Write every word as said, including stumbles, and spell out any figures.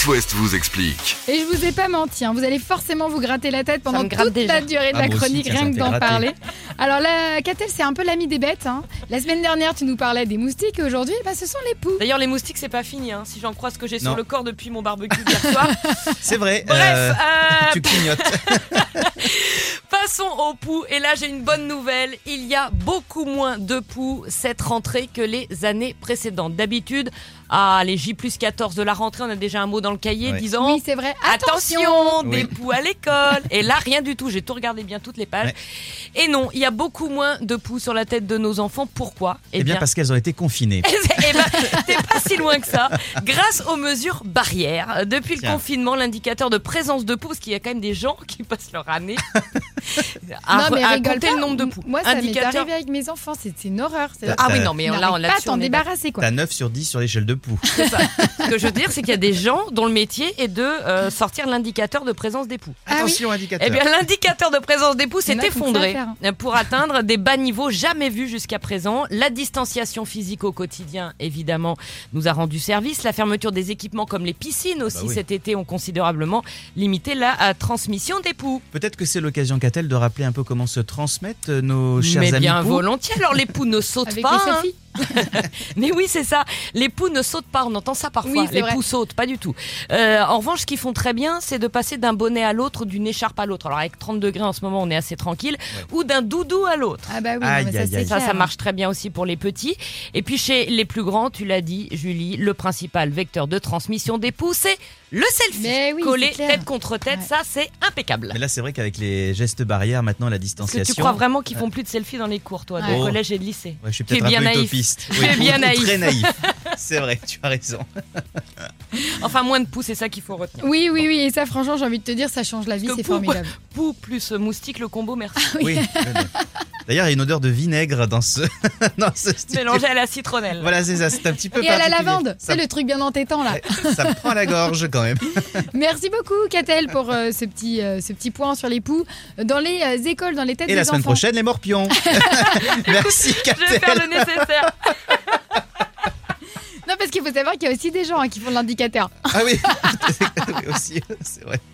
West vous explique. Et je vous ai pas menti, hein, vous allez forcément vous gratter la tête pendant me gratte toute déjà. la durée de Ah, la moi aussi, chronique, tiens, ça rien me que fait d'en gratter. parler. Alors là, Catel, c'est un peu l'ami des bêtes. Hein. La semaine dernière, tu nous parlais des moustiques et aujourd'hui, bah, ce sont les poux. D'ailleurs, les moustiques, c'est pas fini. Hein. Si j'en crois ce que j'ai Non. sur le corps depuis mon barbecue d'hier soir. C'est vrai. Bref, euh, euh, tu clignotes. passons aux poux. Et là, j'ai une bonne nouvelle. Il y a beaucoup moins de poux cette rentrée que les années précédentes. D'habitude, ah, les J plus quatorze de la rentrée, on a déjà un mot dans le cahier Ouais. disant Oui, c'est vrai. attention, Attention, des Oui. poux à l'école. Et là, rien du tout. J'ai tout regardé bien, toutes les pages. Ouais. Et non, il y a beaucoup moins de poux sur la tête de nos enfants. Pourquoi Eh bien, parce qu'elles ont été confinées. Eh ben, t'es pas si loin que ça. Grâce aux mesures barrières, depuis le Tiens. confinement, l'indicateur de présence de poux, parce qu'il y a quand même des gens qui passent leur année à, Non, mais à rigole compter pas. le nombre de poux. Moi, ça m'est Indicateur- arrivé avec mes enfants, c'est c'est une horreur. C'est- T'as- Ah oui, non, mais On là, on n'arrive l'a pas à t'en débarrasser, quoi. T'as neuf sur dix sur l'échelle de Poux. Ce que je veux dire, c'est qu'il y a des gens dont le métier est de euh, sortir l'indicateur de présence des poux. Ah oui. Attention, indicateur. Eh bien, l'indicateur de présence des poux Il y s'est en a qui ont que ça à effondré faire. pour atteindre des bas niveaux jamais vus jusqu'à présent. La distanciation physique au quotidien, évidemment, nous a rendu service. La fermeture des équipements comme les piscines aussi bah oui. cet été ont considérablement limité la euh, transmission des poux. Peut-être que c'est l'occasion, qu'a-t-elle, de rappeler un peu comment se transmettent euh, nos chers Mais amis bien Poux. volontiers. Alors les poux ne sautent Avec pas. les hein. selfies. Mais oui, c'est ça. Les poux ne sautent pas. On entend ça parfois. Oui, c'est les vrai. poux sautent, pas du tout. Euh, en revanche, ce qu'ils font très bien, c'est de passer d'un bonnet à l'autre, d'une écharpe à l'autre. Alors avec trente degrés en ce moment, on est assez tranquille. Ou d'un doudou à l'autre. Ah bah oui, non, Aïe, mais ça, aïe, c'est aïe. Ça, clair. ça marche très bien aussi pour les petits. Et puis chez les plus grands, tu l'as dit, Julie, le principal vecteur de transmission des poux, c'est le selfie. Mais oui, Collé c'est clair. tête contre tête, Ouais. ça c'est impeccable. Mais là, c'est vrai qu'avec les gestes barrières, maintenant, la Est-ce que distanciation. tu crois vraiment qu'ils font plus de selfies dans les cours, toi, de Ouais. collège et de lycée? Ouais, je suis Tu es peut-être un bien peu naïf. utopiste. Tu es bien ou- ou naïf. Très naïf. C'est vrai, tu as raison. Enfin, moins de poux, c'est ça qu'il faut retenir. Oui, oui, oui, et ça, franchement, j'ai envie de te dire, ça change la vie, Parce que c'est poux, formidable. Poux plus moustique, le combo, merci. Oui. ouais, ouais. D'ailleurs, il y a une odeur de vinaigre dans ce, dans ce studio. Mélangé à la citronnelle. Voilà, c'est ça, c'est un petit peu Et à la particulier. lavande, Ça, c'est le truc bien entêtant là. ouais, ça me prend à la gorge quand même. Merci beaucoup, Catel, pour euh, ce, petit, euh, ce petit point sur les poux dans les euh, écoles, dans les têtes Et des la semaine enfants. prochaine, les morpions. Merci, Je vais faire Catel. le nécessaire. Non, parce qu'il faut savoir qu'il y a aussi des gens hein, qui font de l'indicateur. Ah oui, oui aussi, c'est vrai.